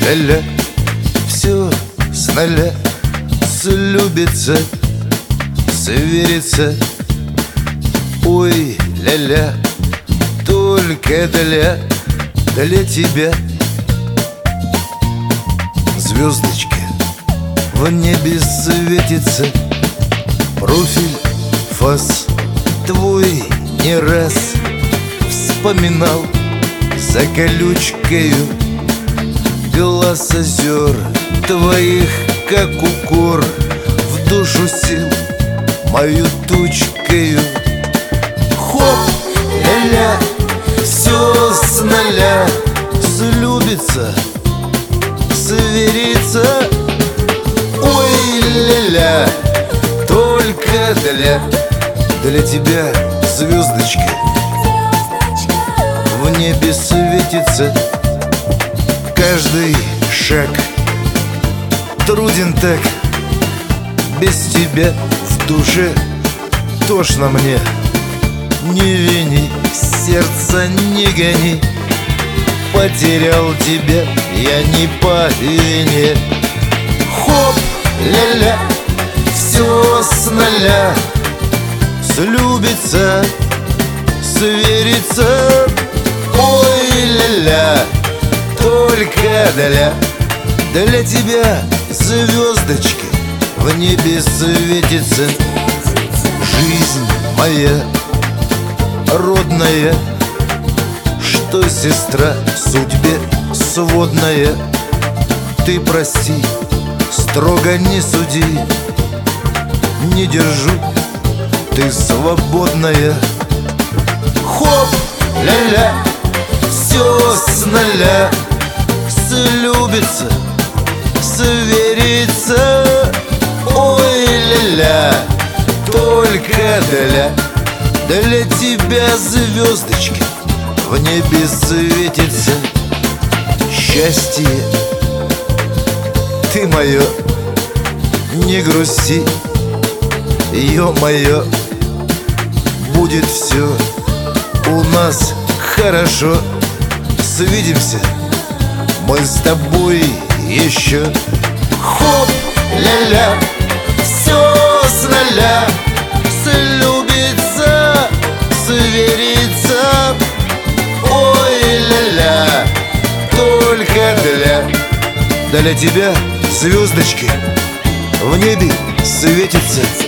ля-ля, все с нуля, слюбится, сверится. Ой, ля-ля, только для тебя. Звездочка в небе светится, профиль, фас твой не раз вспоминал за колючкою глаз озер твоих, как укор в душу сил мою тучкою. Хоп, ля-ля, все с нуля, слюбится, сверится. Ой, ля-ля, только для тебя, звездочка, в небе светится. Каждый шаг труден так, без тебя в душе тошно мне. Не вини, сердце не гони, потерял тебя я не по вине. Хоп, ля-ля, все с нуля, слюбится, сверится. Ой, ля-ля, только для тебя, звездочки, в небе светится. Жизнь моя родная, что сестра судьбе сводная. Ты прости, строго не суди, не держу, ты свободная. Хоп, ля-ля, все с нуля, слюбится, сверится. Ой, ля-ля, только для тебя, звездочки, в небе светится. Счастье ты мое, не грусти, ё-моё, будет все у нас хорошо. Свидимся мы с тобой еще. Хоп, ля-ля, все с нуля, слюбится, сверится. Ой, ля-ля, только для тебя, звездочки, в небе светится.